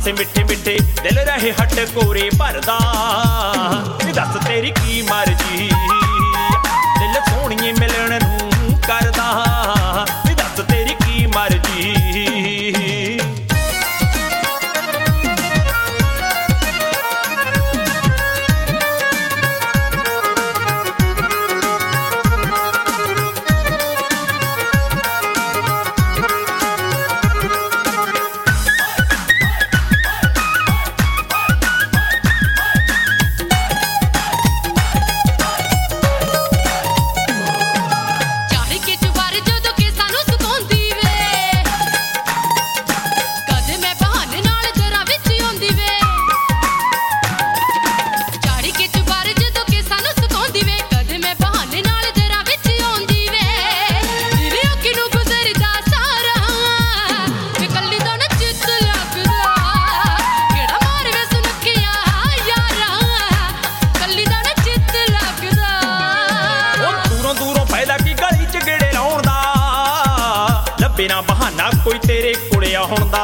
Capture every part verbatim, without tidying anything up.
हासे मिठे मिठे दिल रहे हट कोरे भरदा दस तेरी की मर्जी दिल सोहणीए मिलण नूं करदा दस तेरी की मर्जी बिना बहाना कोई तेरे कुड़े आउण दा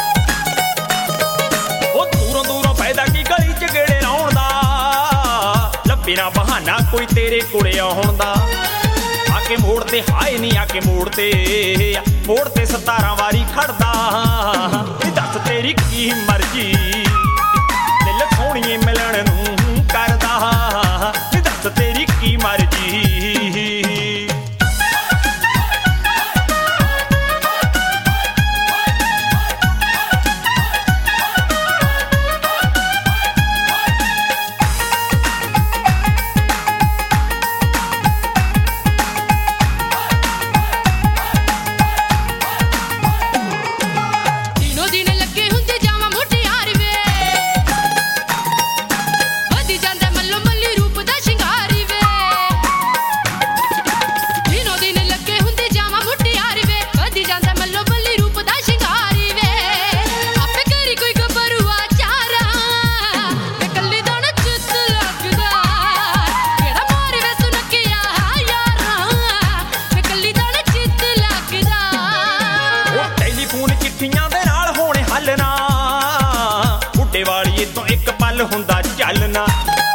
ओ दूरों दूरों फायदा की गली च गेड़े लाउण दा लब्बे ना बहाना कोई तेरे कुड़े आउण दा आके मोड़ ते हाय नहीं आके मोड़ ते मोड़ ते सतारा वारी खड़दा दस तेरी की मर्जी दिल सोहणीए मिलण नूं करदा दस तेरी की मर्जी हुंदा चलना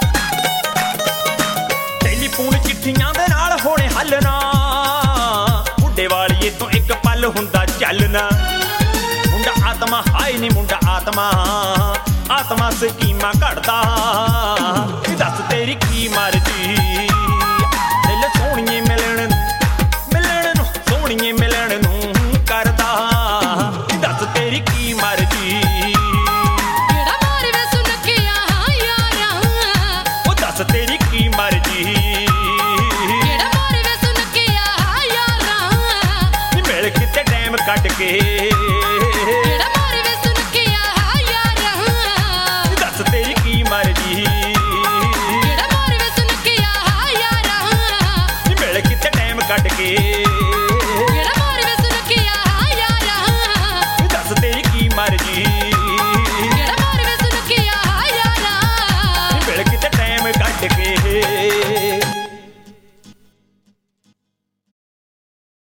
टेलीफोन चिट्ठियां दे नाल होणे हलना बुड्ढे वालिए तो एक पल हुंदा चलना मुंडा आत्मा हाय नी मुंडा आत्मा आत्मा स्कीमा घड़दा दस तेरी की मर्जी दिल सोहणीए मिलण मिलण नूं सोहणीए मिलण नूं करदा दस तेरी की मर्जी तेरी की मर्जी मिल किते टाइम कट के